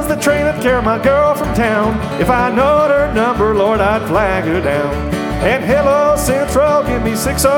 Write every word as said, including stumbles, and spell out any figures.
the train that carried my girl from town. If I knowed her number, Lord, I'd flag her down. And hello, Central, give me six oh